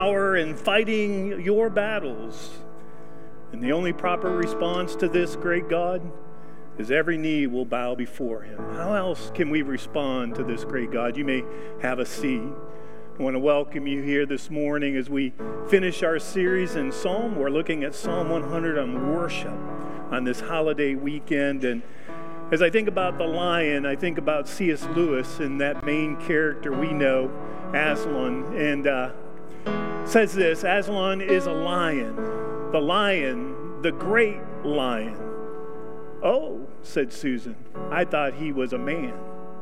power in fighting your battles. And the only proper response to this great God is every knee will bow before him. How else can we respond to this great God? You may have a seat. I want to welcome you here this morning as we finish our series in Psalm. We're looking at Psalm 100 on worship on this holiday weekend. And as I think about the lion, I think about C.S. Lewis and that main character we know, Aslan. And says this: Aslan is a lion, the great lion. Oh, said Susan, I thought he was a man.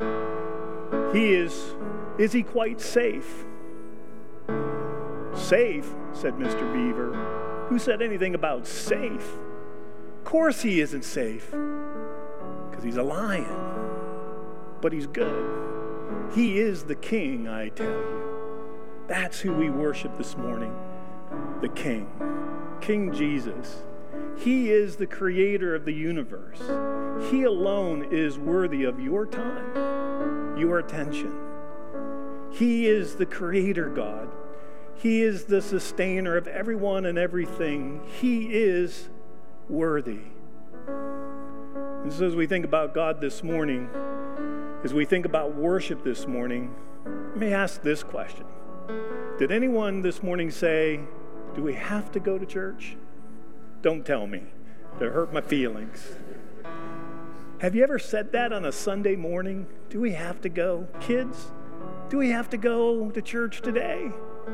Is he quite safe? Safe, said Mr. Beaver. Who said anything about safe? Of course he isn't safe, because he's a lion, but he's good. He is the king, I tell you. That's who we worship this morning, the King, King Jesus. He is the creator of the universe. He alone is worthy of your time, your attention. He is the creator God. He is the sustainer of everyone and everything. He is worthy. And so as we think about God this morning, as we think about worship this morning, let me ask this question. Did anyone this morning say, do we have to go to church? Don't tell me. That hurt my feelings. Have you ever said that on a Sunday morning? Do we have to go? Kids, do we have to go to church today?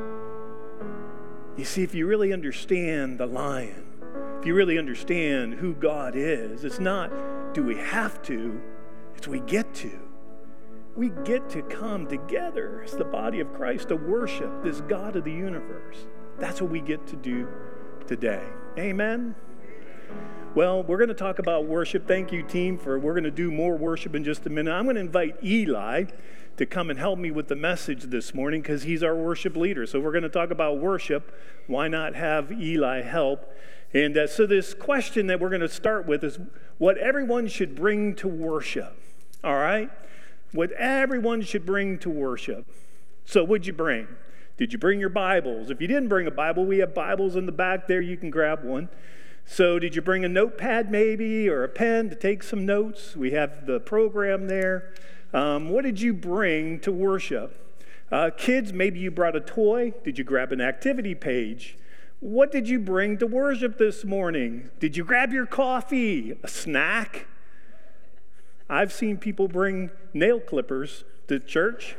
You see, if you really understand the lion, if you really understand who God is, it's not do we have to, it's we get to. We get to come together as the body of Christ to worship this God of the universe. That's what we get to do today. Amen? Well, we're going to talk about worship. Thank you, team, we're going to do more worship in just a minute. I'm going to invite Eli to come and help me with the message this morning because he's our worship leader. So we're going to talk about worship. Why not have Eli help? And so this question that we're going to start with is what everyone should bring to worship. All right? What everyone should bring to worship. So what'd you bring? Did you bring your Bibles? If you didn't bring a Bible, we have Bibles in the back there. You can grab one. So did you bring a notepad maybe or a pen to take some notes? We have the program there. What did you bring to worship? Kids, maybe you brought a toy. Did you grab an activity page? What did you bring to worship this morning? Did you grab your coffee? A snack? I've seen people bring nail clippers to church.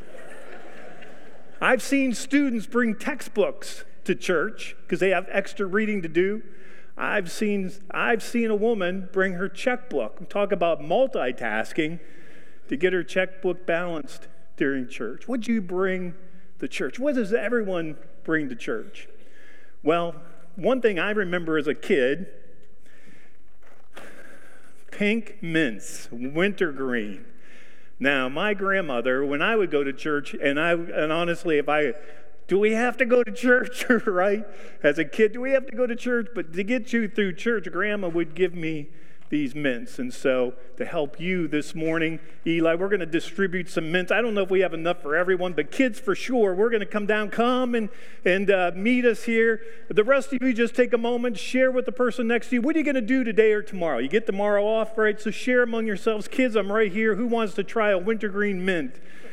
I've seen students bring textbooks to church because they have extra reading to do. I've seen a woman bring her checkbook. Talk about multitasking to get her checkbook balanced during church. What do you bring to church? What does everyone bring to church? Well, one thing I remember as a kid, pink mints, wintergreen. Now, my grandmother, when I would go to church, and honestly, do we have to go to church, right? As a kid, do we have to go to church? But to get you through church, Grandma would give me these mints. And so to help you this morning, Eli, we're going to distribute some mints. I don't know if we have enough for everyone, but kids for sure, we're going to come and meet us here. The rest of you just take a moment, share with the person next to you. What are you going to do today or tomorrow? You get tomorrow off, right? So share among yourselves. Kids, I'm right here. Who wants to try a wintergreen mint?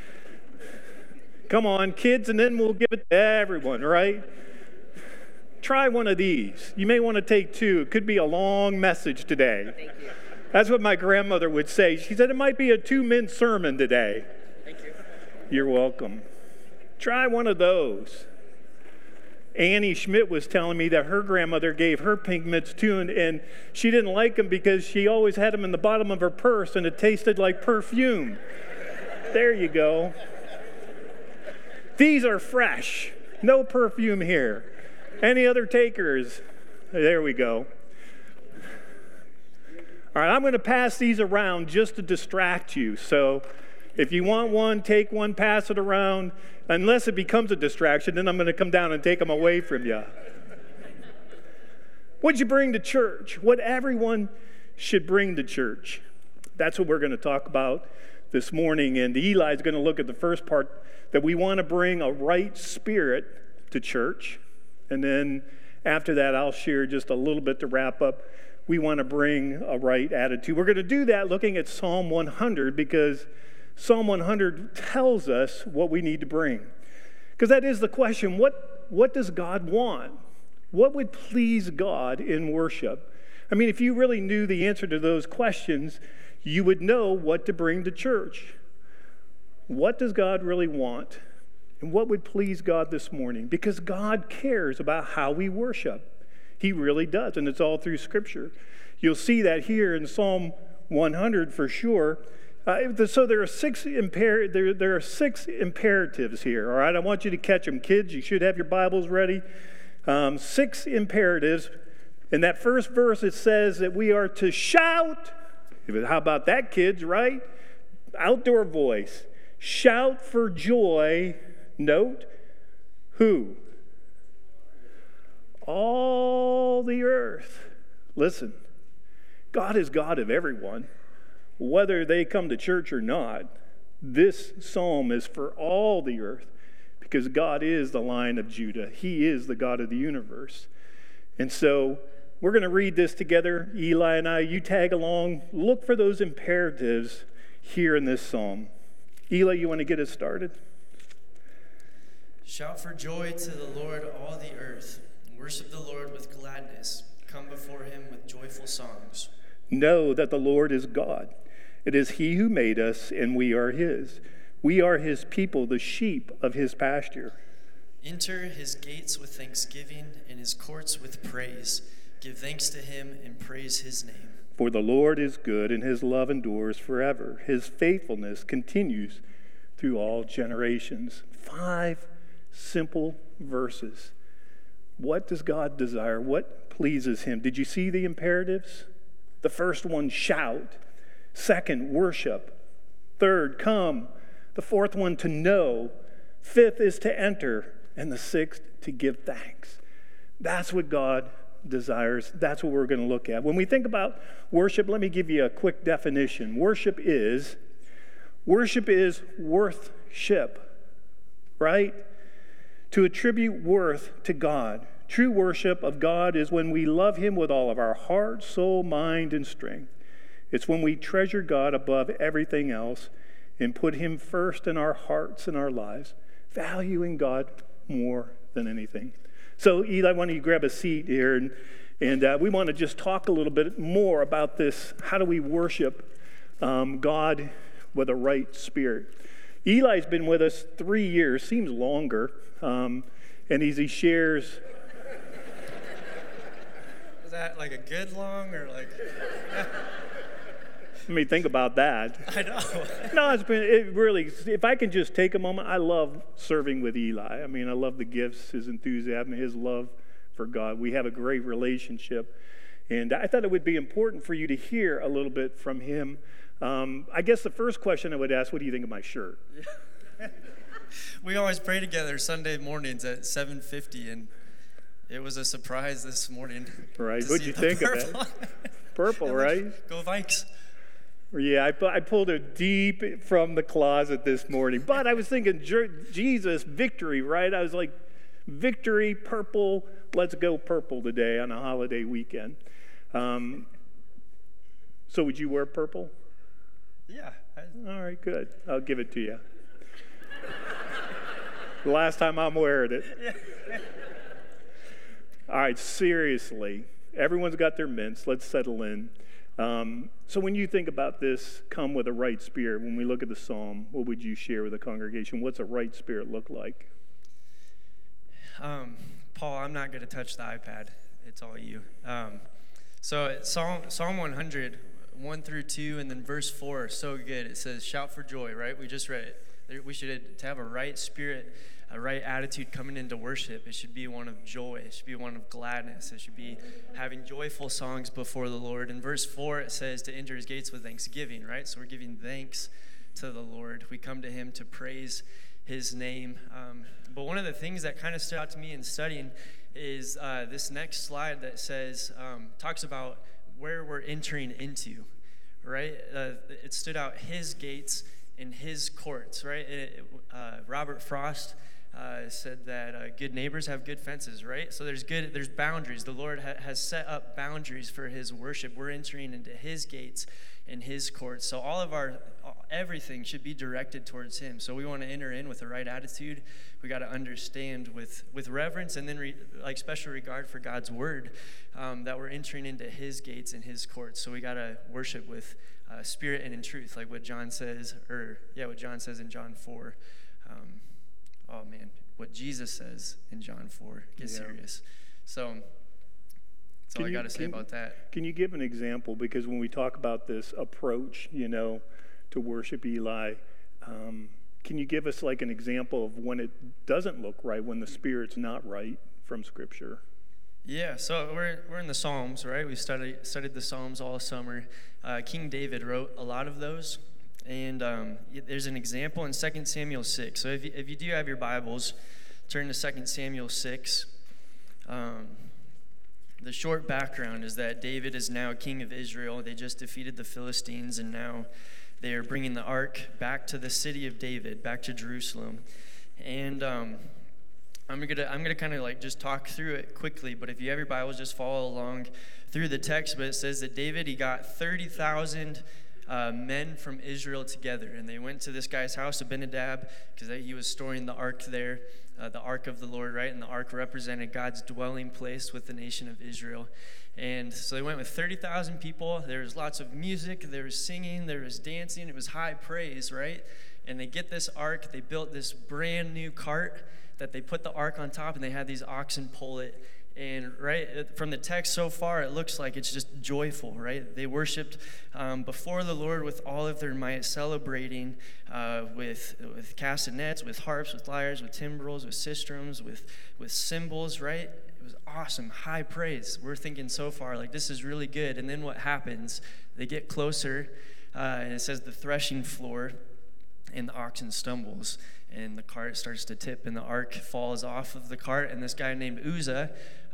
Come on, kids, and then we'll give it to everyone, right? Try one of these. You may want to take two. It could be a long message today. Thank you. That's what my grandmother would say. She said it might be a 2-minute sermon today. Thank you. You're welcome. Try one of those. Annie Schmidt was telling me that her grandmother gave her pink mints too, and she didn't like them because she always had them in the bottom of her purse, and it tasted like perfume. There you go. These are fresh. No perfume here. Any other takers? There we go. All right, I'm going to pass these around just to distract you. So if you want one, take one, pass it around. Unless it becomes a distraction, then I'm going to come down and take them away from you. What'd you bring to church? What everyone should bring to church. That's what we're going to talk about this morning. And Eli's going to look at the first part, that we want to bring a right spirit to church. And then after that, I'll share just a little bit to wrap up. We want to bring a right attitude. We're going to do that looking at Psalm 100 because Psalm 100 tells us what we need to bring. Because that is the question, what does God want? What would please God in worship? I mean, if you really knew the answer to those questions, you would know what to bring to church. What does God really want? And what would please God this morning? Because God cares about how we worship. He really does, and it's all through Scripture. You'll see that here in Psalm 100 for sure. So there are six imperatives here, all right? I want you to catch them. Kids, you should have your Bibles ready. 6 imperatives. In that first verse, it says that we are to shout. How about that, kids, right? Outdoor voice. Shout for joy. Note, who? All the earth. Listen, God is God of everyone, whether they come to church or not. This psalm is for all the earth because God is the Lion of Judah. He is the God of the universe. And so we're going to read this together. Eli and I, you tag along. Look for those imperatives here in this psalm. Eli, you want to get us started? Shout for joy to the Lord, all the earth. Worship the Lord with gladness. Come before him with joyful songs. Know that the Lord is God. It is he who made us, and we are his. We are his people, the sheep of his pasture. Enter his gates with thanksgiving and his courts with praise. Give thanks to him and praise his name. For the Lord is good, and his love endures forever. His faithfulness continues through all generations. 5 simple verses. What does God desire? What pleases him? Did you see the imperatives? The first one, shout. Second, worship. Third, come. The fourth one, to know. Fifth is to enter. And the sixth, to give thanks. That's what God desires. That's what we're going to look at. When we think about worship, let me give you a quick definition. Worship is worthship, right? To attribute worth to God. True worship of God is when we love him with all of our heart, soul, mind, and strength. It's when we treasure God above everything else and put him first in our hearts and our lives, valuing God more than anything. So, Eli, why don't you grab a seat here, and we want to just talk a little bit more about this. How do we worship God with a right spirit? Eli's been with us 3 years, seems longer, and as he shares... Is that like a good long or like... Let me think about that. I know. No, it really, if I can just take a moment, I love serving with Eli. I mean, I love the gifts, his enthusiasm, his love for God. We have a great relationship. And I thought it would be important for you to hear a little bit from him. I guess the first question I would ask, what do you think of my shirt? We always pray together Sunday mornings at 7:50, and it was a surprise this morning. Right. What'd you think of it? Purple, right? Go Vikes. Yeah, I pulled it deep from the closet this morning. But I was thinking, Jesus, victory, right? I was like, victory, purple, let's go purple today on a holiday weekend. So would you wear purple? Yeah. All right, good. I'll give it to you. The last time I'm wearing it. All right, seriously. Everyone's got their mints. Let's settle in. So when you think about this, come with a right spirit, when we look at the psalm, what would you share with the congregation? What's a right spirit look like? Paul, I'm not going to touch the iPad. It's all you. So Psalm 100, 1 through 2, and then verse 4 is so good. It says, shout for joy, right? We just read it. We should to have a right spirit, a right attitude coming into worship. It should be one of joy. It should be one of gladness. It should be having joyful songs before the Lord. In verse 4, it says to enter his gates with thanksgiving, right? So we're giving thanks to the Lord. We come to him to praise his name. But one of the things that kind of stood out to me in studying is this next slide that says, talks about where we're entering into, right? It stood out his gates in his courts, right? Robert Frost said that good neighbors have good fences, right? So there's boundaries. The Lord has set up boundaries for his worship. We're entering into his gates and his courts. So all of everything should be directed towards him. So we want to enter in with the right attitude. We got to understand with reverence and then special regard for God's word, that we're entering into his gates and his courts. So we got to worship with spirit and in truth, like what John says, what John says in John 4. What Jesus says in John 4. Get serious. So that's all I got to say about that. Can you give an example? Because when we talk about this approach, to worship Eli, can you give us like an example of when it doesn't look right, when the Spirit's not right from Scripture? Yeah, so we're in the Psalms, right? We studied the Psalms all summer. King David wrote a lot of those. And there's an example in 2 Samuel 6. So if you do have your Bibles, turn to 2 Samuel 6. The short background is that David is now king of Israel. They just defeated the Philistines, and now they are bringing the ark back to the city of David, back to Jerusalem. And I'm gonna kind of like just talk through it quickly. But if you have your Bibles, just follow along through the text. But it says that David, he got 30,000 men from Israel together, and they went to this guy's house, Abinadab, because he was storing the ark there, the ark of the Lord, right? And the ark represented God's dwelling place with the nation of Israel. And so they went with 30,000 people. There was lots of music, there was singing, there was dancing. It was high praise, right? And they get this ark. They built this brand new cart that they put the ark on top, and they had these oxen pull it. And right from the text so far, it looks like it's just joyful, right? They worshiped before the Lord with all of their might, celebrating with castanets, with harps, with lyres, with timbrels, with sistrums, with cymbals, right? It was awesome, high praise. We're thinking so far, like, this is really good. And then what happens? They get closer, and it says the threshing floor, and the oxen stumbles, and the cart starts to tip, and the ark falls off of the cart, and this guy named Uzzah,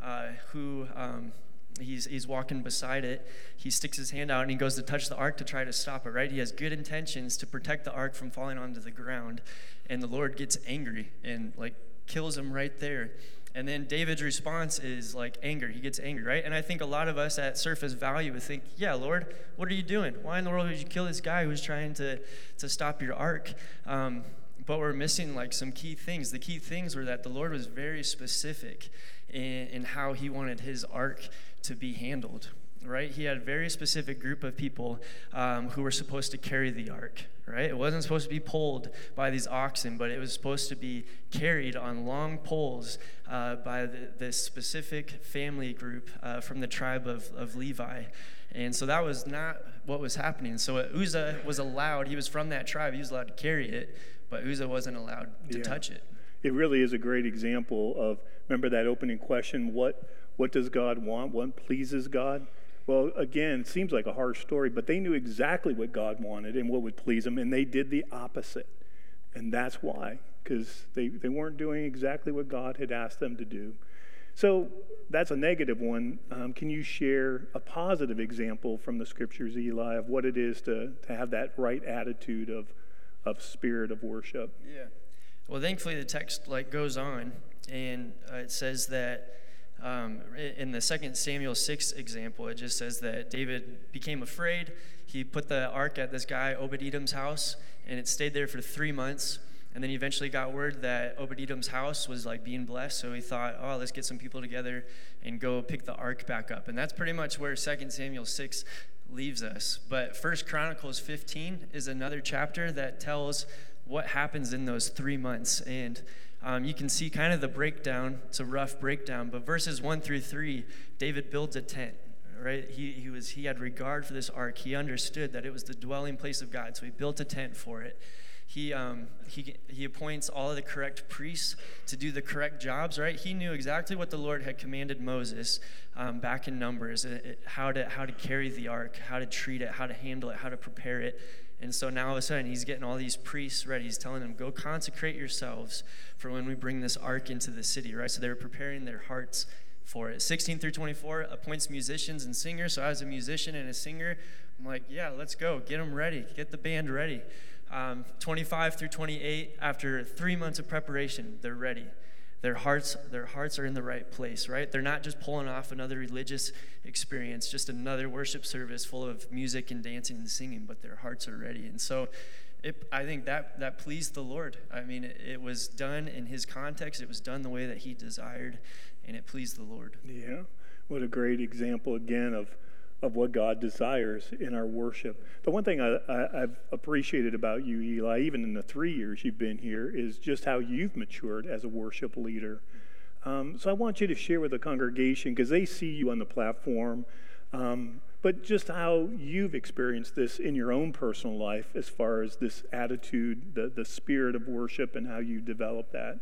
he's walking beside it, he sticks his hand out, and he goes to touch the ark to try to stop it, right? He has good intentions to protect the ark from falling onto the ground, and the Lord gets angry and, kills him right there. And then David's response is anger. He gets angry, right? And I think a lot of us at Surface Value would think, yeah, Lord, what are you doing? Why in the world would you kill this guy who's trying to stop your ark? But we're missing some key things. The key things were that the Lord was very specific in how he wanted his ark to be handled, right? He had a very specific group of people who were supposed to carry the ark, right? It wasn't supposed to be pulled by these oxen, but it was supposed to be carried on long poles by this specific family group from the tribe of Levi. And so that was not what was happening. So Uzzah was allowed, he was from that tribe, he was allowed to carry it, but Uzzah wasn't allowed to touch it. It really is a great example of, remember that opening question, what does God want? What pleases God? Well, again, it seems like a harsh story, but they knew exactly what God wanted and what would please him, and they did the opposite. And that's why, because they weren't doing exactly what God had asked them to do. So that's a negative one. Can you share a positive example from the Scriptures, Eli, of what it is to have that right attitude of spirit of worship? Yeah. Well, thankfully the text goes on, and it says that in the 2 Samuel 6 example, it just says that David became afraid. He put the ark at this guy Obed-Edom's house, and it stayed there for 3 months. And then he eventually got word that Obed-Edom's house was being blessed, so he thought, let's get some people together and go pick the ark back up. And that's pretty much where 2 Samuel 6 leaves us. But 1 Chronicles 15 is another chapter that tells what happens in those 3 months. And you can see kind of the breakdown. It's a rough breakdown, but verses 1 through 3, David builds a tent, right? He had regard for this ark. He understood that it was the dwelling place of God, so he built a tent for it. He appoints all of the correct priests to do the correct jobs, right? He knew exactly what the Lord had commanded Moses back in Numbers, how to carry the ark, how to treat it, how to handle it, how to prepare it. And so now all of a sudden he's getting all these priests ready. He's telling them, go consecrate yourselves for when we bring this ark into the city, right? So they were preparing their hearts for it. 16 through 24 appoints musicians and singers. So I was a musician and a singer. I'm like, yeah, let's go. Get them ready. Get the band ready. 25 through 28, after 3 months of preparation, they're ready. Their hearts are in the right place, right? They're not just pulling off another religious experience, just another worship service full of music and dancing and singing, but their hearts are ready. And so I think that pleased the Lord. I mean, it was done in his context. It was done the way that he desired, and it pleased the Lord. Yeah, what a great example again of what God desires in our worship. The one thing I've appreciated about you, Eli, even in the 3 years you've been here, is just how you've matured as a worship leader. So I want you to share with the congregation, because they see you on the platform, but just how you've experienced this in your own personal life as far as this attitude, the spirit of worship, and how you develop that.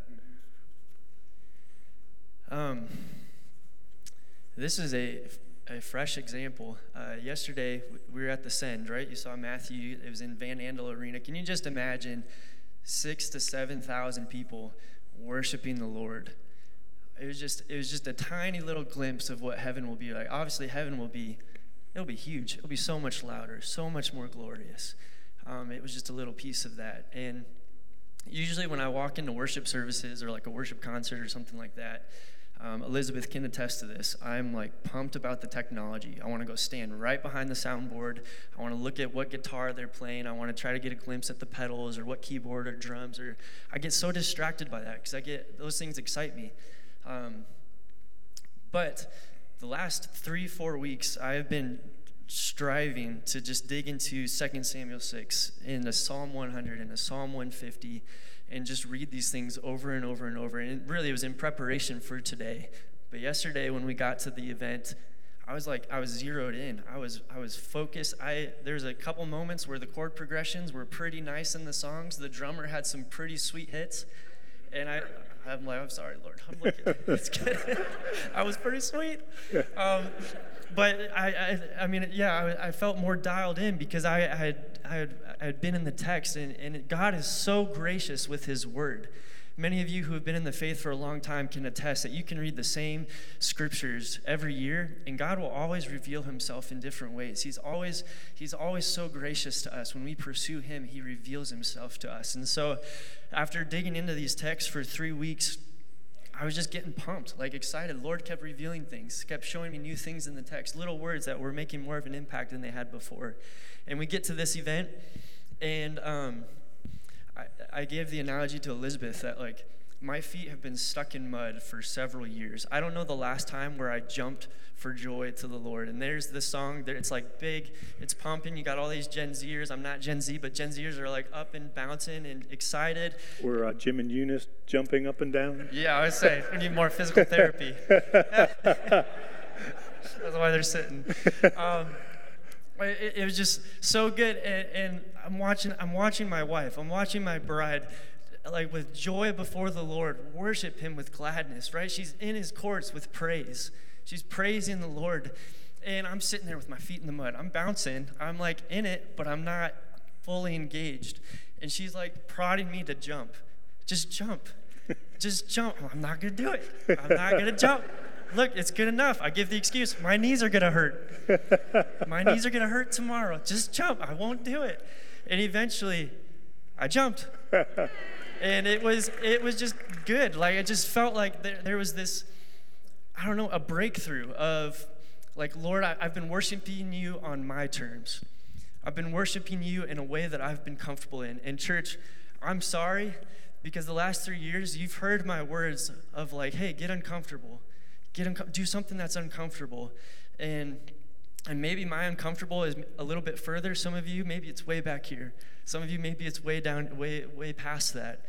This is a fresh example. Yesterday, we were at the Send, right? You saw Matthew. It was in Van Andel Arena. Can you just imagine 6,000 to 7,000 people worshiping the Lord? It was just a tiny little glimpse of what heaven will be like. Obviously, heaven it'll be huge. It'll be so much louder, so much more glorious. It was just a little piece of that. And usually when I walk into worship services or like a worship concert or something like that, Elizabeth can attest to this. I'm like pumped about the technology. I want to go stand right behind the soundboard. I want to look at what guitar they're playing. I want to try to get a glimpse at the pedals or what keyboard or drums. Or I get so distracted by that because those things excite me. But the last 3-4 weeks, I have been striving to just dig into 2 Samuel 6, into Psalm 100, into Psalm 150, and just read these things over and over and over. And it was in preparation for today. But yesterday when we got to the event, I was zeroed in. I was focused. There's a couple moments where the chord progressions were pretty nice in the songs. The drummer had some pretty sweet hits. And I'm like, I'm sorry, Lord. I'm looking. It's good. I was pretty sweet. But I felt more dialed in because I had been in the text, and God is so gracious with his word. Many of you who have been in the faith for a long time can attest that you can read the same scriptures every year, and God will always reveal himself in different ways. He's always so gracious to us. When we pursue him, he reveals himself to us. And so after digging into these texts for 3 weeks, I was just getting pumped, like excited. Lord kept revealing things, kept showing me new things in the text, little words that were making more of an impact than they had before. And we get to this event, and I gave the analogy to Elizabeth that, like, my feet have been stuck in mud for several years. I don't know the last time where I jumped for joy to the Lord. And there's this song, it's like big, it's pumping. You got all these Gen Zers. I'm not Gen Z, but Gen Zers are like up and bouncing and excited. Were Jim and Eunice jumping up and down? Yeah, I would say we need more physical therapy. That's why they're sitting. It was just so good, and I'm watching my wife, I'm watching my bride, like with joy before the Lord, worship him with gladness, right? She's in his courts with praise. She's praising the Lord, and I'm sitting there with my feet in the mud. I'm bouncing. I'm like in it, but I'm not fully engaged. And she's like prodding me to jump. Just jump. Just jump. I'm not going to do it. I'm not going to jump. Look, it's good enough. I give the excuse. My knees are going to hurt. My knees are going to hurt tomorrow. Just jump. I won't do it. And eventually, I jumped. And it was just good. Like, it just felt like there was this, I don't know, a breakthrough of, like, Lord, I've been worshiping you on my terms. I've been worshiping you in a way that I've been comfortable in. And church, I'm sorry, because the last 3 years, you've heard my words of like, hey, get uncomfortable. Do something that's uncomfortable. And maybe my uncomfortable is a little bit further. Some of you, maybe it's way back here. Some of you, maybe it's way down, way past that.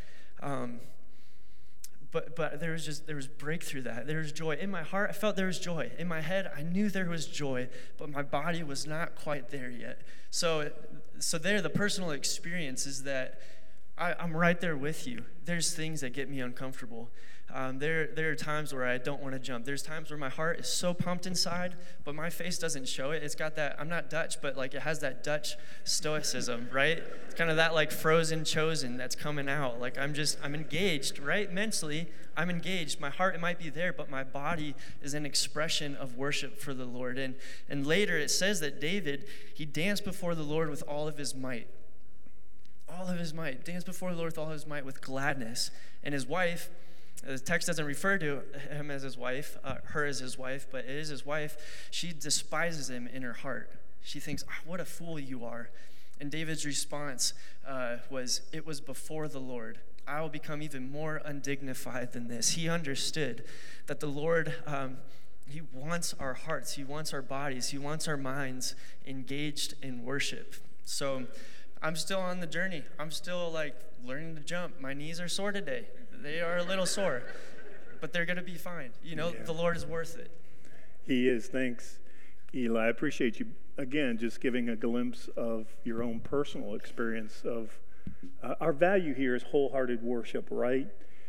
But there was breakthrough that. There was joy. In my heart, I felt there was joy. In my head, I knew there was joy, but my body was not quite there yet. So there, the personal experience is that I'm right there with you. There's things that get me uncomfortable. There are times where I don't want to jump. There's times where my heart is so pumped inside, but my face doesn't show it. It's got that, I'm not Dutch, but like it has that Dutch stoicism, right? It's kind of that like frozen chosen that's coming out. Like I'm engaged, right? Mentally, I'm engaged. My heart, it might be there, but my body is an expression of worship for the Lord. And later it says that David, he danced before the Lord with all of his might. all of his might. Dance before the Lord with all his might with gladness. And his wife, the text doesn't refer to him as his wife, her as his wife, but it is his wife. She despises him in her heart. She thinks, what a fool you are. And David's response was, it was before the Lord. I will become even more undignified than this. He understood that the Lord, he wants our hearts, he wants our bodies, he wants our minds engaged in worship. So I'm still on the journey. I'm still learning to jump. My knees are sore today. They are a little sore, but they're going to be fine. The Lord is worth it. He is. Thanks, Eli. I appreciate you, again, just giving a glimpse of your own personal experience of our value here is wholehearted worship, right?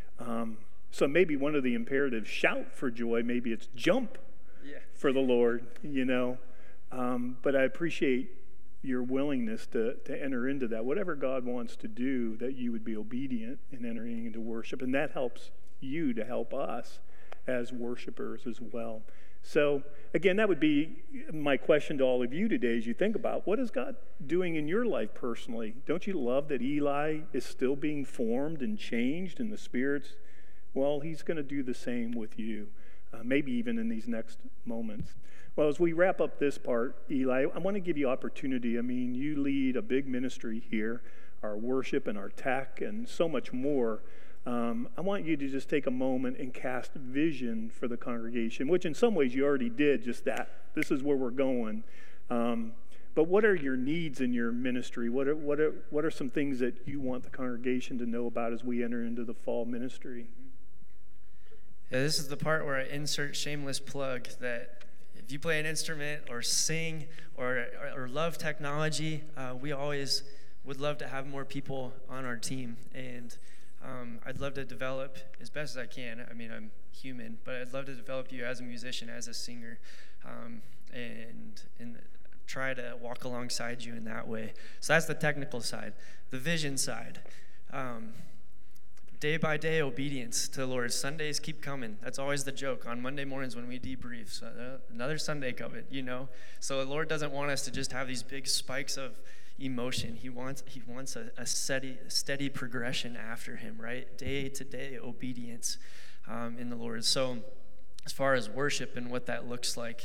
So maybe one of the imperatives, shout for joy, maybe it's jump for the Lord, But I appreciate your willingness to enter into that. Whatever God wants to do, that you would be obedient in entering into worship. And that helps you to help us as worshipers as well. So, again, that would be my question to all of you today as you think about, what is God doing in your life personally? Don't you love that Eli is still being formed and changed in the spirits? Well, he's going to do the same with you, maybe even in these next moments. Well, as we wrap up this part, Eli, I want to give you opportunity. I mean, you lead a big ministry here, our worship and our tech and so much more. I want you to just take a moment and cast vision for the congregation, which in some ways you already did just that. This is where we're going. But what are your needs in your ministry? What are some things that you want the congregation to know about as we enter into the fall ministry? Yeah, this is the part where I insert shameless plug that if you play an instrument or sing or love technology, we always would love to have more people on our team. And I'd love to develop as best as I can. I mean, I'm human, but I'd love to develop you as a musician, as a singer, and try to walk alongside you in that way. So that's the technical side. The vision side. Day by day obedience to the Lord. Sundays keep coming. That's always the joke on Monday mornings when we debrief. So another Sunday coming, So the Lord doesn't want us to just have these big spikes of emotion. He wants a steady progression after him, right? Day to day obedience in the Lord. So as far as worship and what that looks like,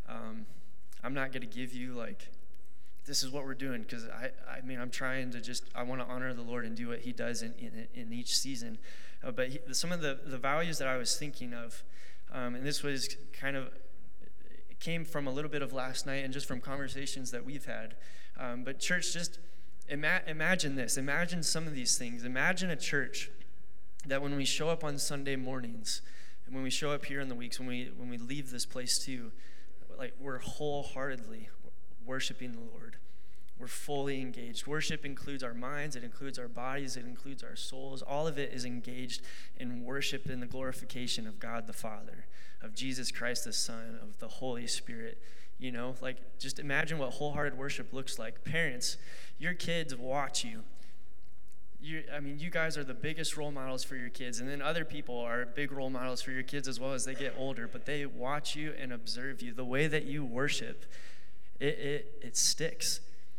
I'm not going to give you this is what we're doing, because I'm trying to I want to honor the Lord and do what he does in each season. But some of the values that I was thinking of, and this was it came from a little bit of last night and just from conversations that we've had. But church, just imagine this. Imagine some of these things. Imagine a church that when we show up on Sunday mornings, and when we show up here in the weeks, when we leave this place too, we're wholeheartedly worshiping the Lord. We're fully engaged. Worship includes our minds, it includes our bodies, it includes our souls. All of it is engaged in worship in the glorification of God the Father, of Jesus Christ the Son, of the Holy Spirit. Just imagine what wholehearted worship looks like. Parents, your kids watch you. You guys are the biggest role models for your kids, and then other people are big role models for your kids as well as they get older, but they watch you and observe you. The way that you worship, it sticks.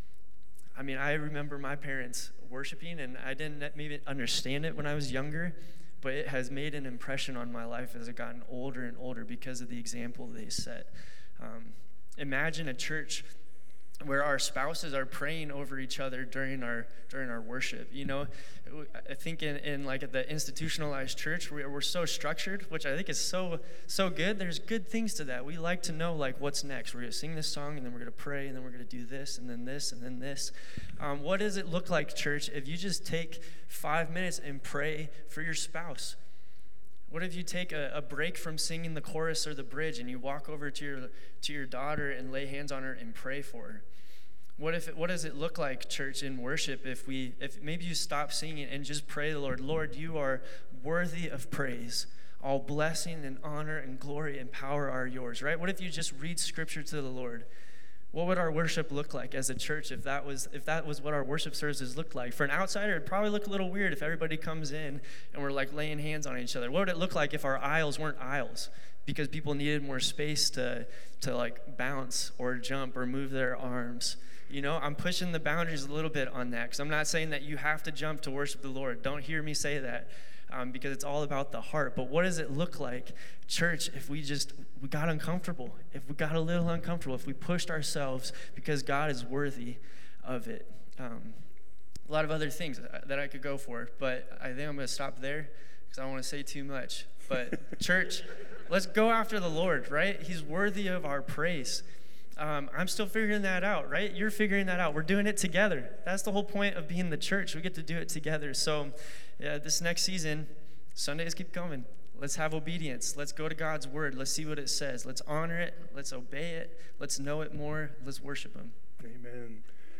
I remember my parents worshiping, and I didn't maybe understand it when I was younger, but it has made an impression on my life as I've gotten older and older because of the example they set. Imagine a church where our spouses are praying over each other during our worship. I think in the institutionalized church, we're so structured, which I think is so good. There's good things to that. We like to know what's next. We're going to sing this song, and then we're going to pray, and then we're going to do this, and then this, and then this. What does it look like, church, if you just take 5 minutes and pray for your spouse? What if you take a break from singing the chorus or the bridge and you walk over to your daughter and lay hands on her and pray for her? What does it look like, church, in worship if maybe you stop singing and just pray the Lord? Lord, you are worthy of praise. All blessing and honor and glory and power are yours, right? What if you just read scripture to the Lord? What would our worship look like as a church if that was what our worship services looked like? For an outsider, it'd probably look a little weird if everybody comes in and we're laying hands on each other. What would it look like if our aisles weren't aisles because people needed more space to bounce or jump or move their arms? You know, I'm pushing the boundaries a little bit on that because I'm not saying that you have to jump to worship the Lord. Don't hear me say that because it's all about the heart. But what does it look like, church, if we got uncomfortable, if we got a little uncomfortable, if we pushed ourselves because God is worthy of it? A lot of other things that I could go for, but I think I'm going to stop there because I don't want to say too much. But church, let's go after the Lord, right? He's worthy of our praise. I'm still figuring that out, right? You're figuring that out. We're doing it together. That's the whole point of being the church. We get to do it together. So this next season, Sundays keep coming. Let's have obedience. Let's go to God's word. Let's see what it says. Let's honor it. Let's obey it. Let's know it more. Let's worship him. Amen.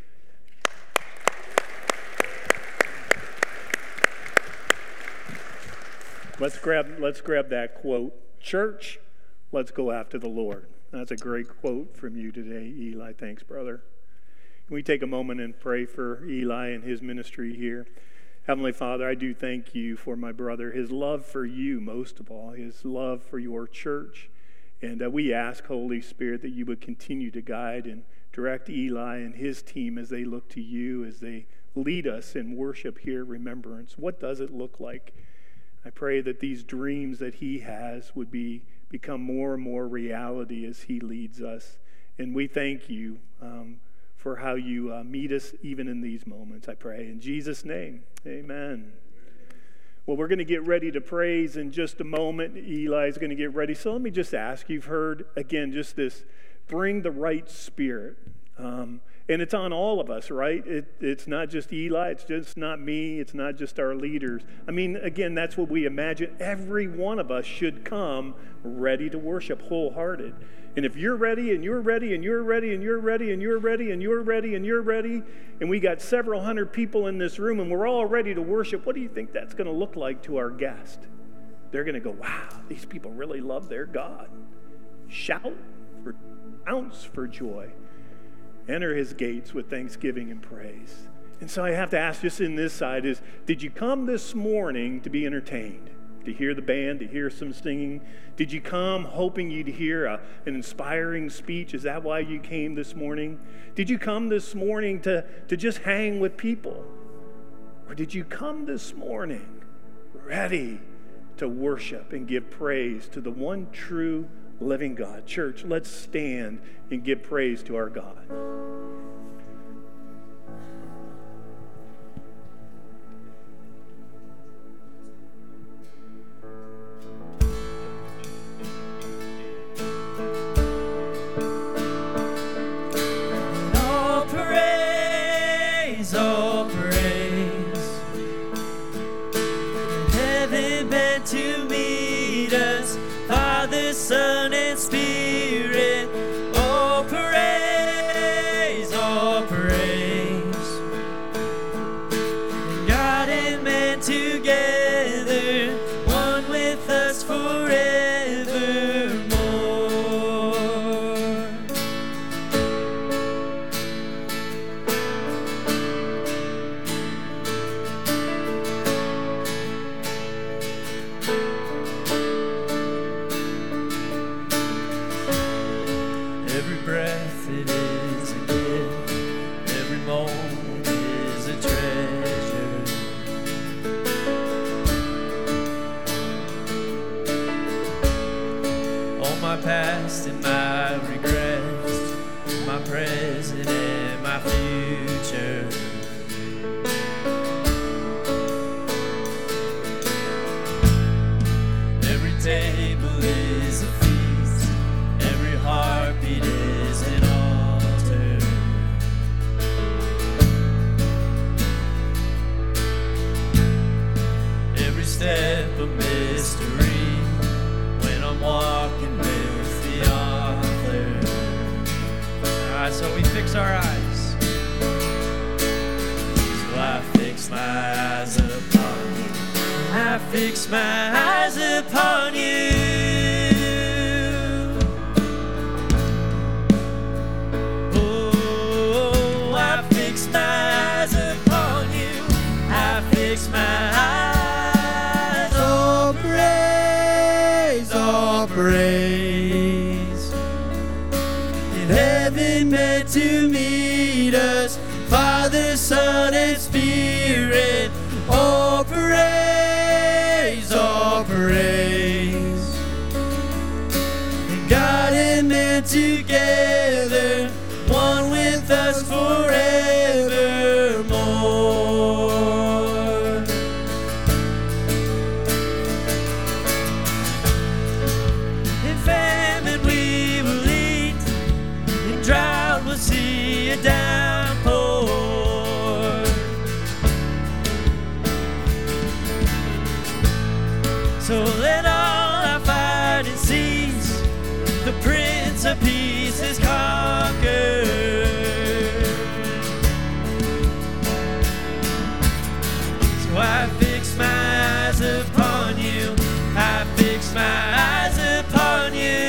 Let's grab that quote. Church, let's go after the Lord. That's a great quote from you today, Eli. Thanks, brother. Can we take a moment and pray for Eli and his ministry here? Heavenly Father, I do thank you for my brother, his love for you most of all, his love for your church. And we ask, Holy Spirit, that you would continue to guide and direct Eli and his team as they look to you, as they lead us in worship here, remembrance. What does it look like? I pray that these dreams that he has would become more and more reality as he leads us. And we thank you for how you meet us even in these moments, I pray. In Jesus' name, amen. Well, we're going to get ready to praise in just a moment. Eli's going to get ready. So let me just ask, you've heard, again, just this, bring the right spirit. And it's on all of us, right? It's not just Eli. It's just not me. It's not just our leaders. I mean, again, that's what we imagine. Every one of us should come ready to worship, wholehearted. And if you're ready, and you're ready, and you're ready, and you're ready, and you're ready, and you're ready, and you're ready, and we got several hundred people in this room, and we're all ready to worship, what do you think that's going to look like to our guest? They're going to go, wow, these people really love their God. Shout, ounce for joy. Enter his gates with thanksgiving and praise. And so I have to ask, just in this side, is did you come this morning to be entertained? To hear the band, to hear some singing? Did you come hoping you'd hear an inspiring speech? Is that why you came this morning? Did you come this morning to just hang with people? Or did you come this morning ready to worship and give praise to the one true living God? Church, let's stand and give praise to our God. All praise, heaven meant to meet us, Father, Son, and Spirit. All praise, God and man together, one with us forevermore. Past and my regrets, my present and my future. Every table is a feast, every heartbeat is an altar. Every step a mystery when I'm walking with the author. Alright, so we fix our eyes. So I fix my eyes upon you. I fix my eyes upon you. Oh, I fix my eyes upon you. I fix my eyes. All praise, in heaven meant to meet meet us. Father, Son, and Spirit, all praise, all praise. And God and man together, one with us forevermore. In famine we will eat, in drought we'll see a downpour. So let all our fighting cease, the Prince of Peace is conquered. So I fix my eyes upon you, I fix my eyes upon you.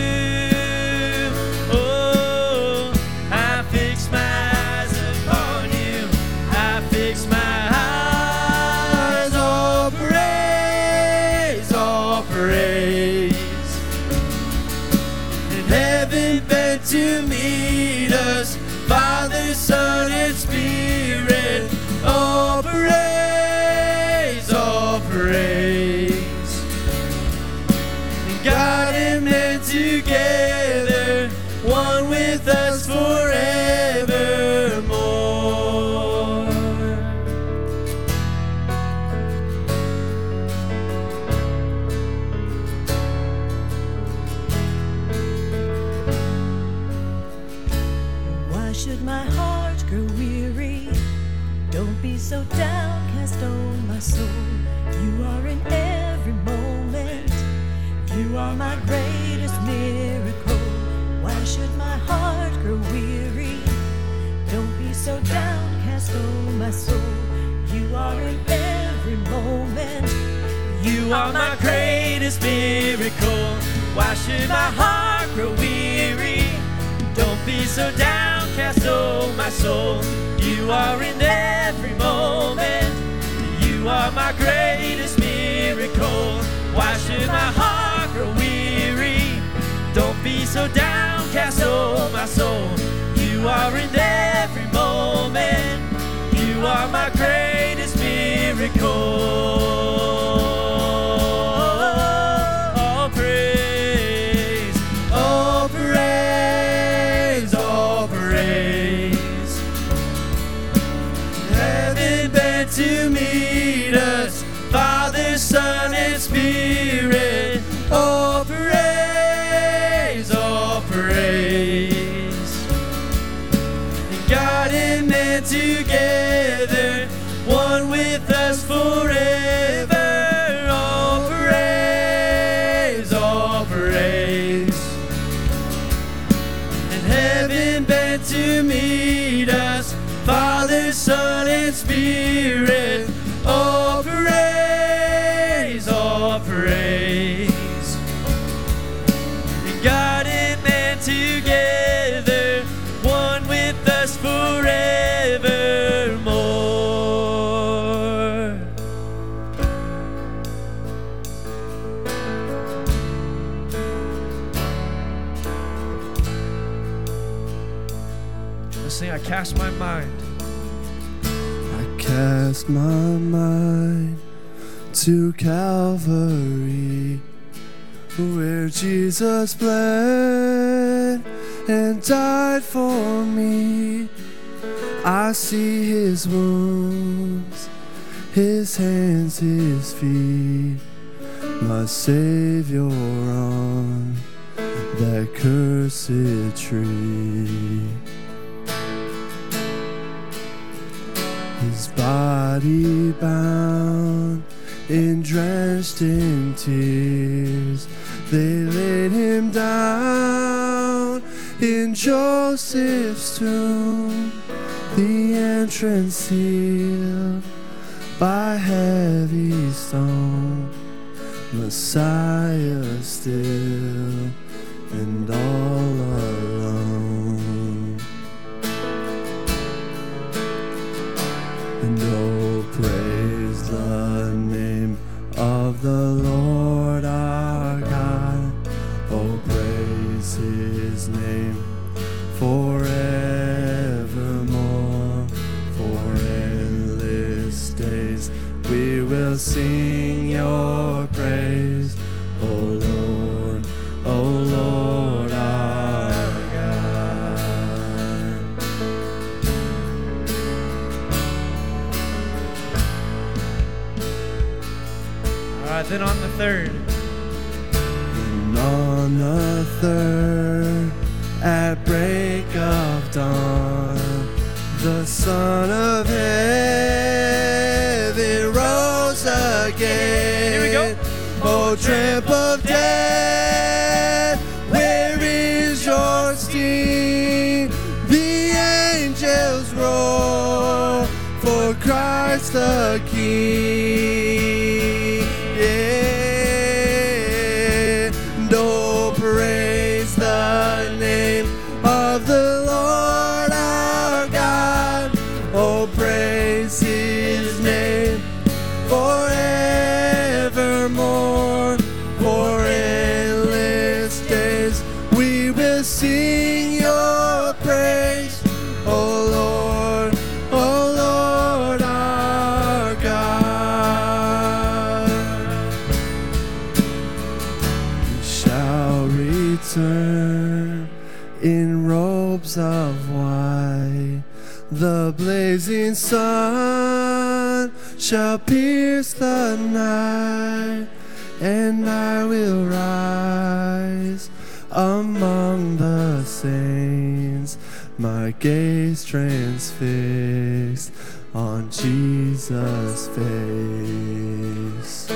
Oh, I fix my eyes upon you, I fix my eyes. All praise, all praise. In heaven bent to meet us, Father, Son, and Spirit, all praise, all praise. And God and man together, one with us forevermore. Why should my heart grow weary? Don't be so downcast, oh my soul. You are in every moment. You are my greatest miracle. Why should my heart grow weary? Don't be so downcast, oh my soul. You are in every moment. You are my greatest miracle. Why should my heart grow weary? Don't be so downcast, oh my soul. You are in every moment. You are my greatest miracle. Why should my heart grow weary? Don't be so downcast, oh my soul. You are in every moment. You are my greatest miracle. All praise, all praise, all praise. Heaven bent to meet us, Father, Son, and Spirit. All praise, all praise. And God and man together, one with us forever. All praise, all praise. And heaven bent to meet us, Father, Son, and Spirit. All praise, all praise. And God and man together, one with us forevermore. Let's sing, I cast my mind. I cast my mind to Calvary, where Jesus bled and died for me. I see his wounds, his hands, his feet, my Savior on that cursed tree. His body bound and drenched in tears, they laid him down in Joseph's tomb, the entrance sealed by heavy stone. Messiah still and all alone. And oh, praise the name of the Lord our God. Oh, praise his name forevermore. Then on the third, and on the third, at break of dawn, the Son of Heaven rose again. Here we go. O tramp of death, where is your sting? The angels roar for Christ the King. Yeah, and oh, praise the name of the Lord our God. Oh, praise His name forevermore. For endless days we will sing your praise, O Lord our God. We shall return in robes of white, the blazing sun shall pierce the night, and I will rise among the saints, my gaze transfixed on Jesus' face.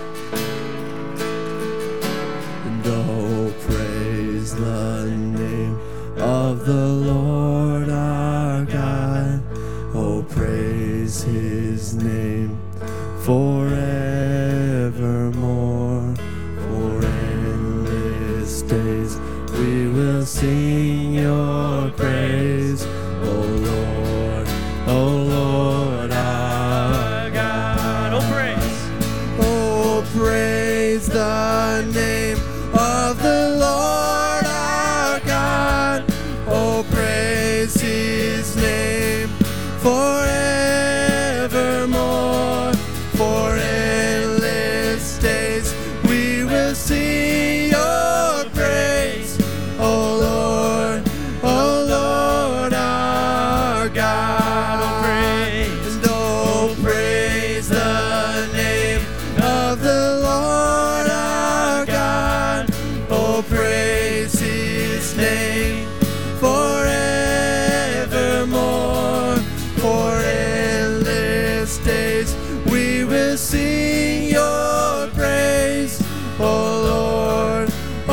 And oh, praise the name of the Lord our God. Oh, praise His name forevermore. For endless days we will sing your praise, O Lord our God. Oh, praise the name of the Lord our God. Oh, praise His name forevermore. For endless days we will sing your praise, O Lord our God. Oh, praise, and oh, praise the name of the Lord our God. Oh, praise His name forevermore. For endless days we will sing your praise, O Lord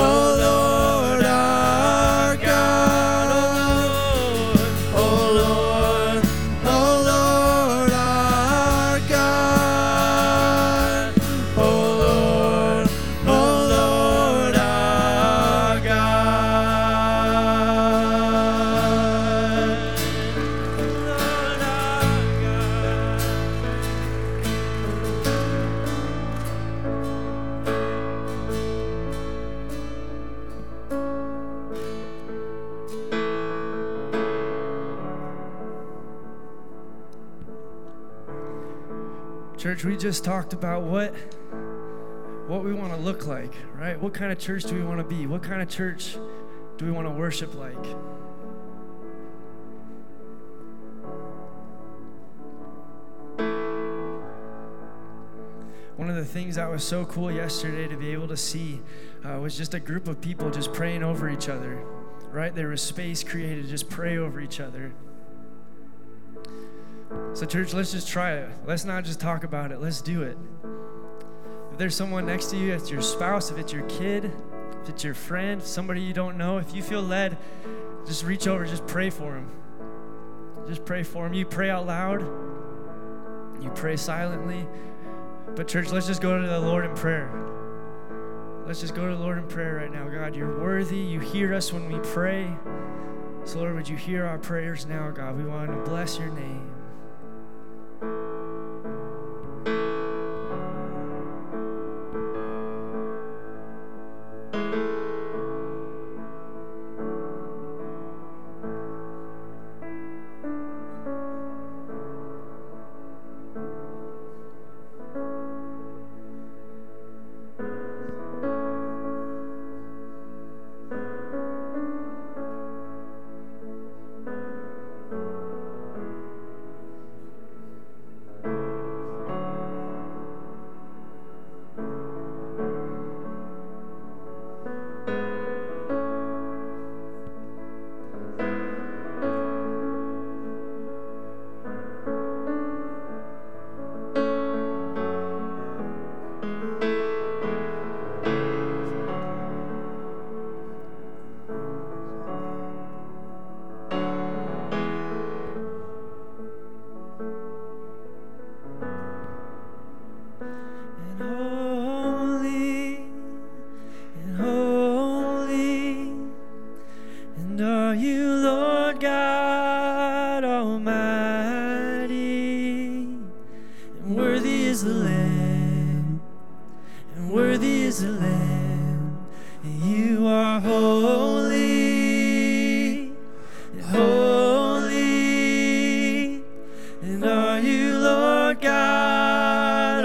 our God. O Lord our God. O Lord our church, we just talked about what we want to look like, right? What kind of church do we want to be? What kind of church do we want to worship like? One of the things that was so cool yesterday to be able to see was just a group of people just praying over each other, right? There was space created to just pray over each other. So church, let's just try it. Let's not just talk about it. Let's do it. If there's someone next to you, if it's your spouse, if it's your kid, if it's your friend, somebody you don't know, if you feel led, just reach over, just pray for them. Just pray for them. You pray out loud. You pray silently. But church, let's just go to the Lord in prayer. Let's just go to the Lord in prayer right now. God, you're worthy. You hear us when we pray. So Lord, would you hear our prayers now, God? We want to bless your name. are you, Lord God Almighty, and worthy is the Lamb, and worthy is the Lamb, and you are holy, and holy, and are you, Lord God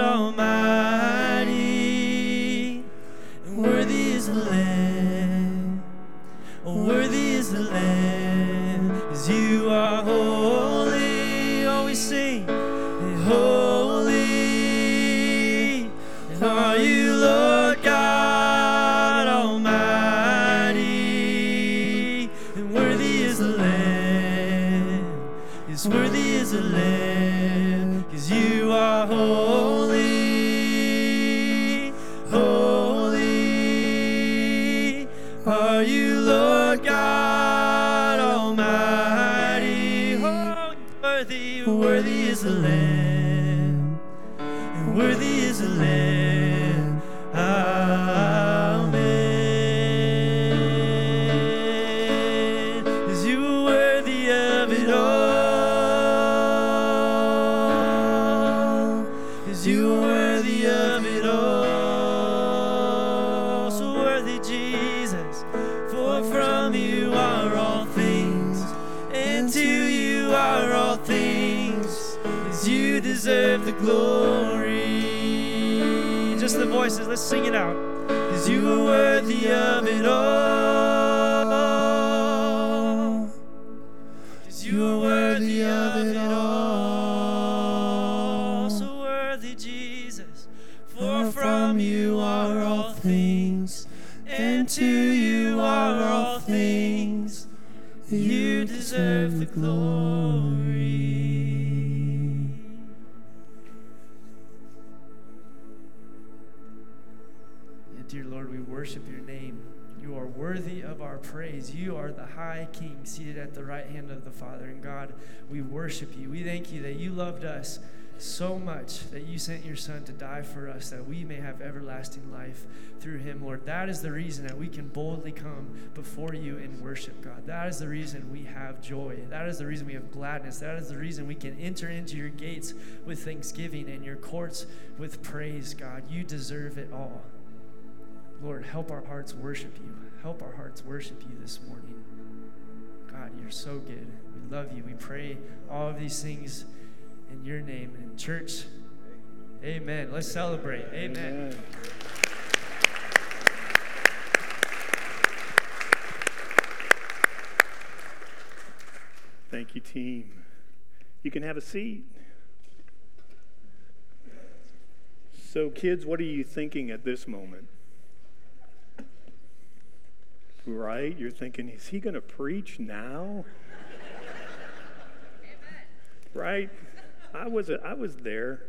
Almighty, and worthy is the Lamb, worthy is the Lamb, as you are holy. Oh, we sing, and holy, and are you, Lord God Almighty, and worthy is the Lamb, yes, worthy is the Lamb, 'cause you are holy, holy, are you, Lord God Almighty. Oh, worthy, worthy is the Lamb, and worthy is the Lamb. Amen. 'Cause you are worthy of it all. 'Cause you are worthy of it all. So worthy, Jesus. For from you are all things, and to you are all things, as you deserve the glory. Just the voices, let's sing it out. 'Cause you are worthy of it all. 'Cause you are worthy of it all. So worthy, Jesus. For from you are all things, and to you are all things, you deserve the glory. And dear Lord, we worship your name. You are worthy of our praise. You are the high King seated at the right hand of the Father. And God, we worship you. We thank you that you loved us so much that you sent your Son to die for us, that we may have everlasting life through him, Lord. That is the reason that we can boldly come before you and worship, God. That is the reason we have joy. That is the reason we have gladness. That is the reason we can enter into your gates with thanksgiving and your courts with praise, God. You deserve it all. Lord, help our hearts worship you. Help our hearts worship you this morning. God, you're so good. We love you. We pray all of these things in your name. And church, amen. Let's celebrate. Amen. Thank you, team. You can have a seat. So, kids, what are you thinking at this moment? Right? You're thinking, is he going to preach now? Right? I was there.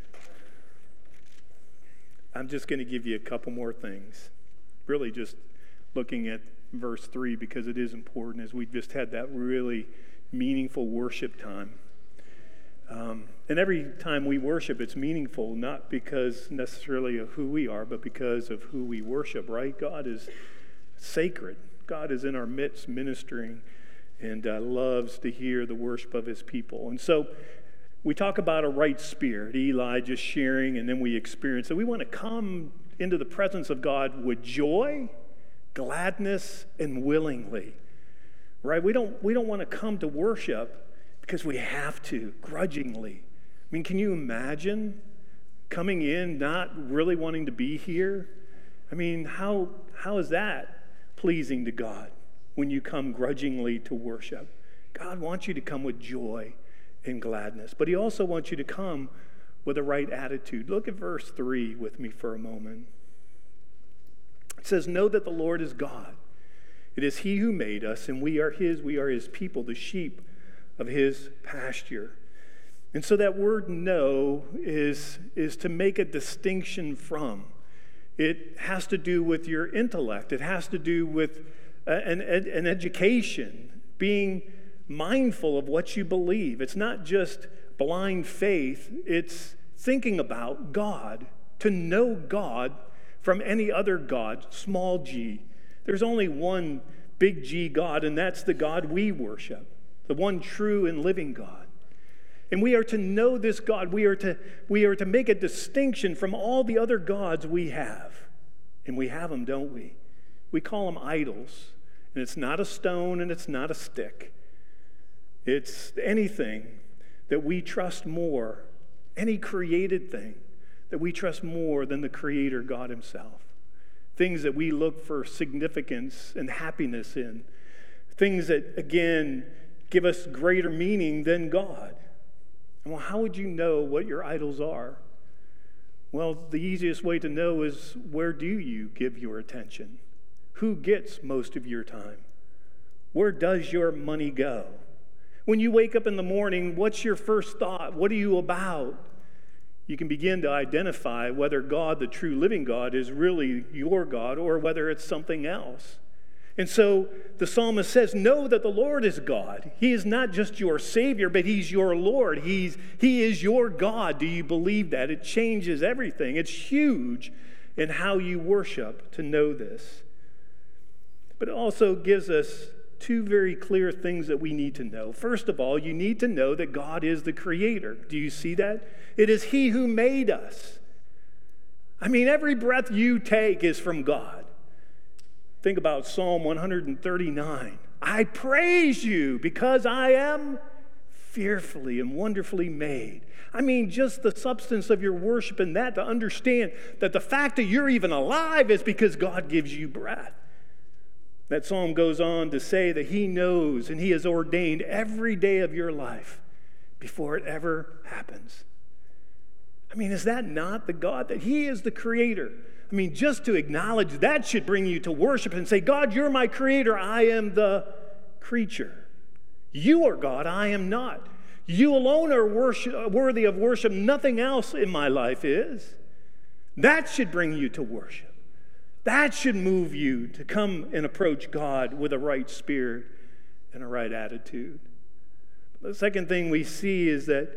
I'm just going to give you a couple more things. Really just looking at verse 3 because it is important as we just had that really meaningful worship time. And every time we worship, it's meaningful, not because necessarily of who we are, but because of who we worship, right? God is sacred. God is in our midst ministering and loves to hear the worship of his people. And so we talk about a right spirit, Eli just sharing, and then we experience it. We want to come into the presence of God with joy, gladness, and willingly, right? We don't want to come to worship because we have to, grudgingly. I mean, can you imagine coming in not really wanting to be here? I mean, how is that pleasing to God when you come grudgingly to worship? God wants you to come with joy and gladness, but he also wants you to come with a right attitude. Look at verse 3 with me for a moment. It says, "Know that the Lord is God. It is he who made us, and we are his people, the sheep of his pasture." And so that word know is to make a distinction from. It has to do with your intellect. It has to do with an education, being mindful of what you believe. It's not just blind faith. It's thinking about God, to know God from any other God, small g. There's only one big G God, and that's the God we worship, the one true and living God. And we are to know this God. We are to make a distinction from all the other gods we have. And we have them, don't we? We call them idols. And it's not a stone and it's not a stick. It's anything that we trust more, any created thing that we trust more than the Creator God himself. Things that we look for significance and happiness in. Things that, again, give us greater meaning than God. And well, how would you know what your idols are? Well, the easiest way to know is, where do you give your attention? Who gets most of your time? Where does your money go? When you wake up in the morning, what's your first thought? What are you about? You can begin to identify whether God, the true living God, is really your God or whether it's something else. And so the psalmist says, know that the Lord is God. He is not just your Savior, but he's your Lord. He is your God. Do you believe that? It changes everything. It's huge in how you worship to know this. But it also gives us two very clear things that we need to know. First of all, you need to know that God is the Creator. Do you see that? It is He who made us. I mean, every breath you take is from God. Think about Psalm 139. I praise you because I am fearfully and wonderfully made. I mean, just the substance of your worship in that, to understand that the fact that you're even alive is because God gives you breath. That psalm goes on to say that He knows and He has ordained every day of your life before it ever happens. I mean, is that not the God that He is the Creator? I mean, just to acknowledge that should bring you to worship and say, God, you're my Creator. I am the creature. You are God. I am not. You alone are worthy of worship. Nothing else in my life is. That should bring you to worship. That should move you to come and approach God with a right spirit and a right attitude. The second thing we see is that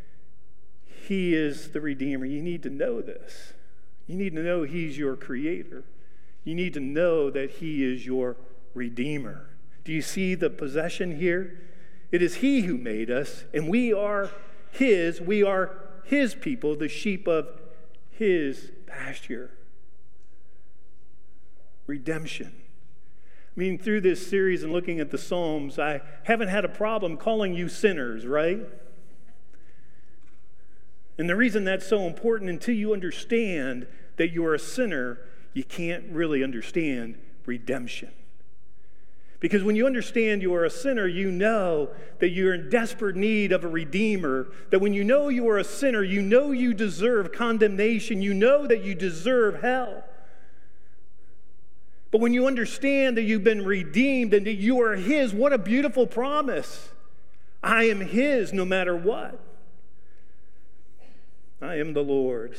He is the Redeemer. You need to know this. You need to know He's your Creator. You need to know that He is your Redeemer. Do you see the possession here? It is He who made us, and we are His people, the sheep of His pasture. Redemption. I mean, through this series and looking at the Psalms, I haven't had a problem calling you sinners, right? And the reason that's so important, until you understand that you're a sinner, you can't really understand redemption. Because when you understand you are a sinner, you know that you're in desperate need of a Redeemer. That when you know you are a sinner, you know you deserve condemnation. You know that you deserve hell. But when you understand that you've been redeemed and that you are His, what a beautiful promise. I am His no matter what. I am the Lord's.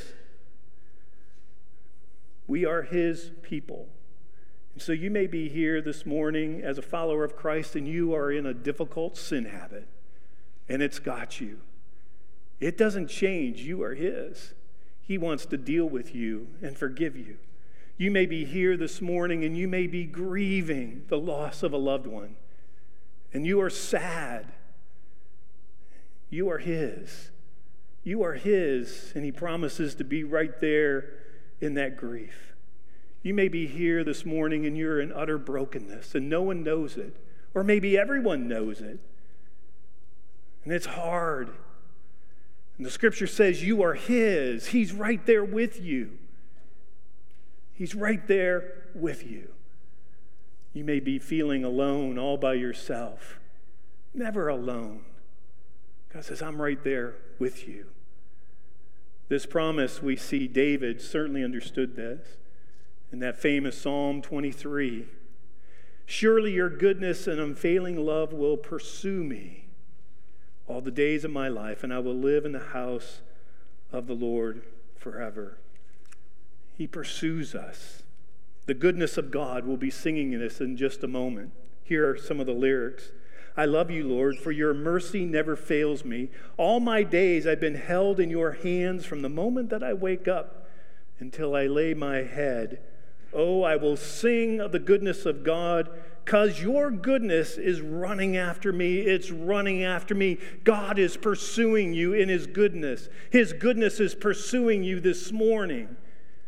We are His people. And so you may be here this morning as a follower of Christ and you are in a difficult sin habit and it's got you. It doesn't change. You are His. He wants to deal with you and forgive you. You may be here this morning and you may be grieving the loss of a loved one. And you are sad. You are His. You are His, and He promises to be right there in that grief. You may be here this morning and you're in utter brokenness and no one knows it. Or maybe everyone knows it. And it's hard. And the Scripture says you are His. He's right there with you. He's right there with you. You may be feeling alone all by yourself. Never alone. God says, I'm right there with you. This promise, we see David certainly understood this in that famous Psalm 23. Surely your goodness and unfailing love will pursue me all the days of my life, and I will live in the house of the Lord forever. He pursues us. The goodness of God, we'll be singing this in just a moment. Here are some of the lyrics. I love you, Lord, for your mercy never fails me. All my days I've been held in your hands from the moment that I wake up until I lay my head. Oh, I will sing of the goodness of God because your goodness is running after me. It's running after me. God is pursuing you in His goodness. His goodness is pursuing you this morning.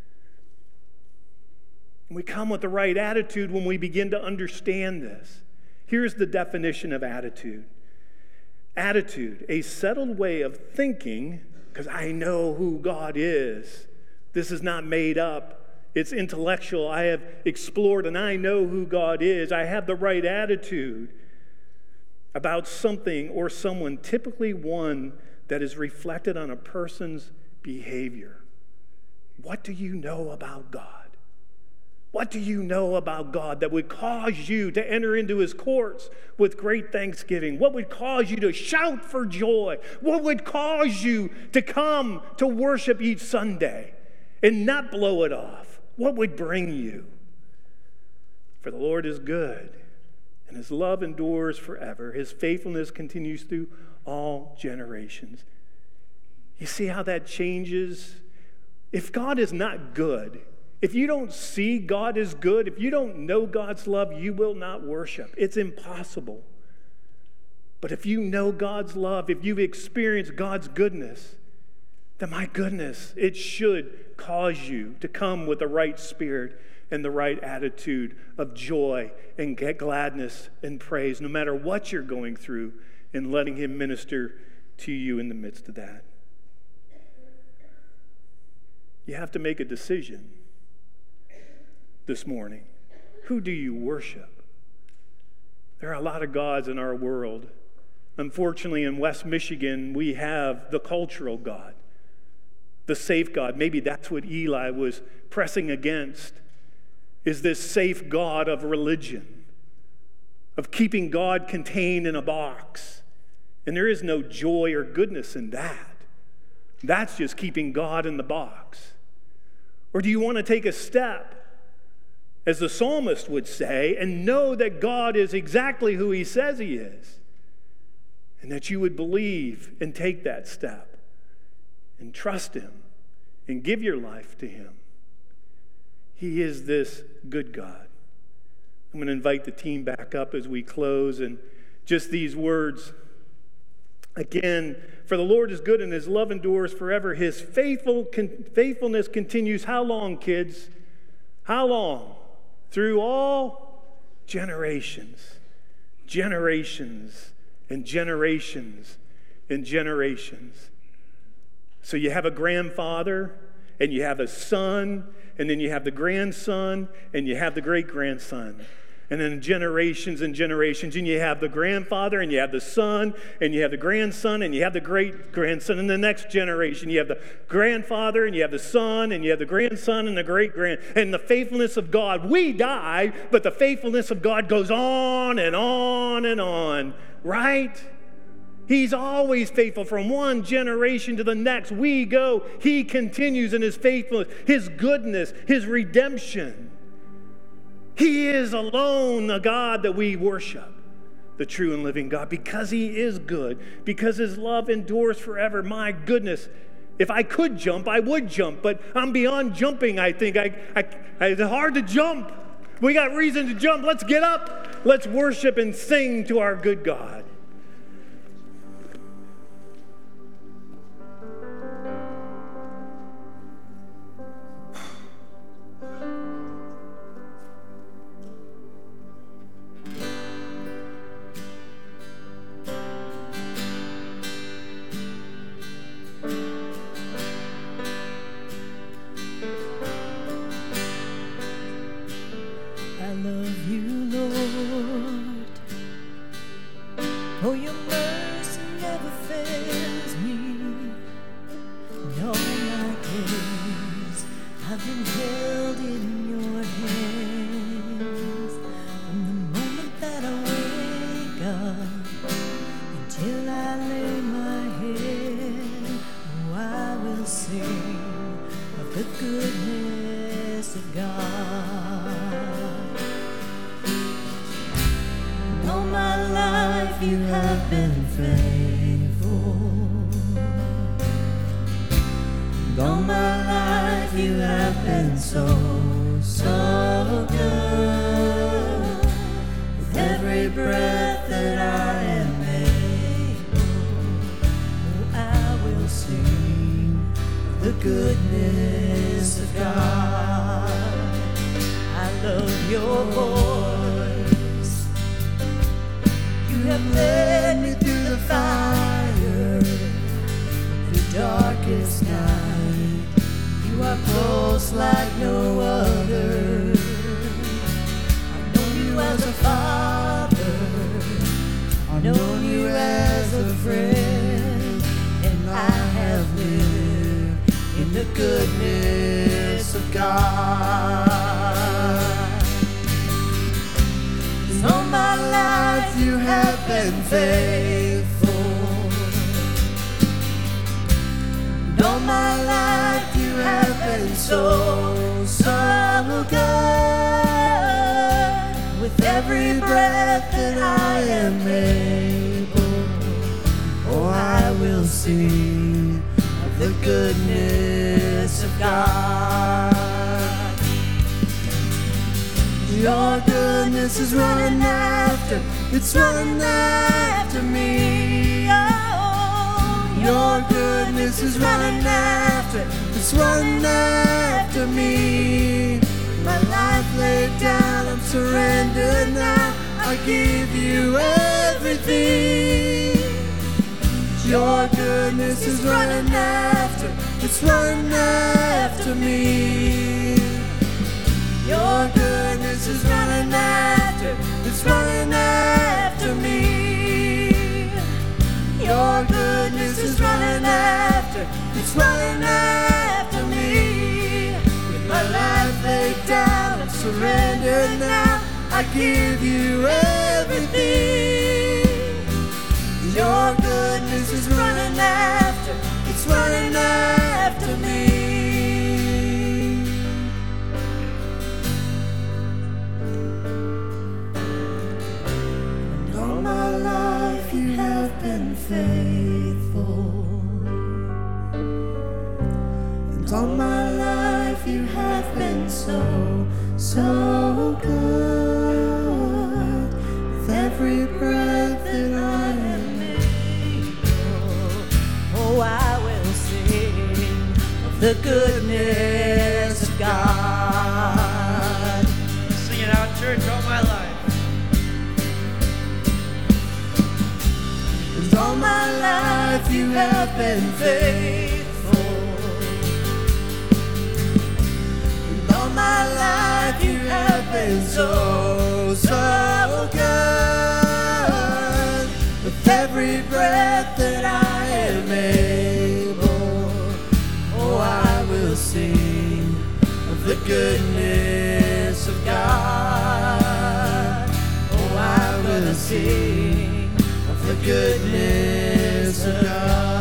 We come with the right attitude when we begin to understand this. Here's the definition of attitude. Attitude, a settled way of thinking, because I know who God is. This is not made up. It's intellectual. I have explored and I know who God is. I have the right attitude about something or someone, typically one that is reflected on a person's behavior. What do you know about God? What do you know about God that would cause you to enter into His courts with great thanksgiving? What would cause you to shout for joy? What would cause you to come to worship each Sunday and not blow it off? What would bring you? For the Lord is good, and His love endures forever. His faithfulness continues through all generations. You see how that changes? If God is not good, if you don't see God is good, if you don't know God's love, you will not worship. It's impossible. But if you know God's love, if you've experienced God's goodness, then my goodness, it should cause you to come with the right spirit and the right attitude of joy and gladness and praise, no matter what you're going through, and letting Him minister to you in the midst of that. You have to make a decision this morning. Who do you worship? There are a lot of gods in our world. Unfortunately, in West Michigan, we have the cultural God, the safe God. Maybe that's what Eli was pressing against, is this safe God of religion, of keeping God contained in a box. And there is no joy or goodness in that. That's just keeping God in the box. Or do you want to take a step, as the psalmist would say, and know that God is exactly who He says He is, and that you would believe and take that step and trust Him and give your life to Him? He is this good God. I'm going to invite the team back up as we close, and just these words again. For the Lord is good and His love endures forever. His faithfulness continues how long, kids? How long? Through all generations. Generations and generations and generations. So you have a grandfather, and you have a son, and then you have the grandson, and you have the great-grandson. And then generations and generations, and you have the grandfather, and you have the son, and you have the grandson, and you have the great-grandson. And the next generation, you have the grandfather, and you have the son, and you have the grandson, and the great-grand. And the faithfulness of God, we die, but the faithfulness of God goes on and on and on, right? He's always faithful from one generation to the next. We go, He continues in His faithfulness, His goodness, His redemption. He is alone the God that we worship, the true and living God, because He is good, because His love endures forever. My goodness, if I could jump, I would jump, but I'm beyond jumping, I think. It's hard to jump. We got reason to jump. Let's get up. Let's worship and sing to our good God. every breath that I am able, oh, I will sing the goodness of God. I love your voice. You have led me through the fire, the darkest night. You are close like no other. I've known you as a father, I've known you as a friend, and I have lived in the goodness of God. 'Cause all my life you have been faithful. And all my life you have been so, so good. With every breath that I am able, oh, I will sing of the goodness of God. Your goodness is running after, it's running after me. Oh, your goodness is running after, it's running after me. My life laid down, I'm surrendered now. I give you everything. Your goodness is running after, it's running after me. Your goodness is running after, it's running after me. Your goodness is running after, it's running after me. With my life laid down and surrendered now, I give you everything. Your goodness is running after, it's running after me. And all my life you have been faithful. And all my life you have been so, so good. With every breath that I am able, oh, I will sing of the goodness of God. Sing it out, church, all my life. And all my life you have been faithful. And all my life you have been so, so good. With every breath that I am able, oh, I will sing of the goodness of God. Oh, I will sing of the goodness of God.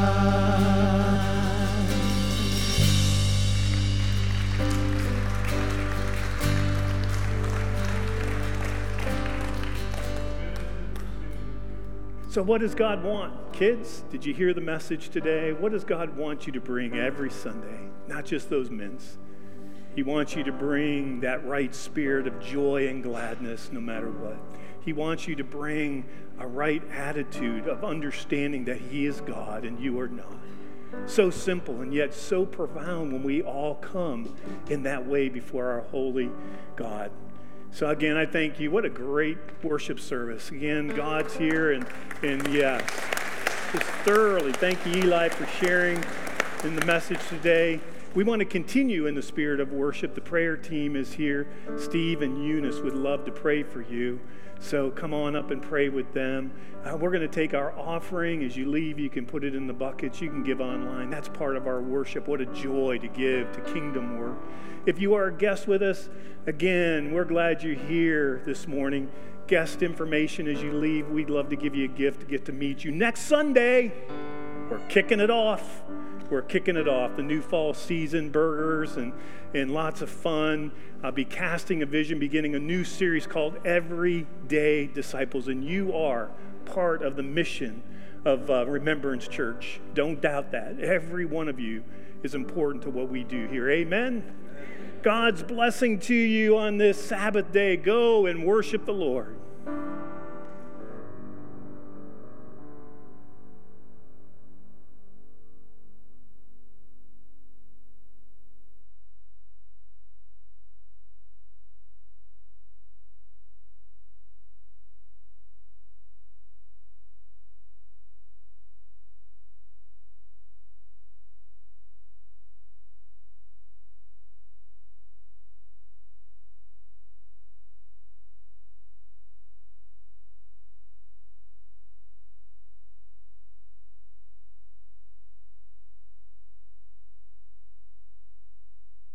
So what does God want? Kids, did you hear the message today? What does God want you to bring every Sunday? Not just those mints. He wants you to bring that right spirit of joy and gladness no matter what. He wants you to bring a right attitude of understanding that He is God and you are not. So simple and yet so profound when we all come in that way before our holy God. So again, I thank you. What a great worship service. Again, God's here and yes, just thoroughly thank you, Eli, for sharing in the message today. We want to continue in the spirit of worship. The prayer team is here. Steve and Eunice would love to pray for you. So come on up and pray with them. We're going to take our offering. As you leave, you can put it in the buckets. You can give online. That's part of our worship. What a joy to give to kingdom work. If you are a guest with us, again, we're glad you're here this morning. Guest information as you leave. We'd love to give you a gift to get to meet you. Next Sunday, we're kicking it off. We're kicking it off, the new fall season, burgers and lots of fun. I'll be casting a vision, beginning a new series called Everyday Disciples, and you are part of the mission of Remembrance Church. Don't doubt that. Every one of you is important to what we do here. Amen? God's blessing to you on this Sabbath day. Go and worship the Lord.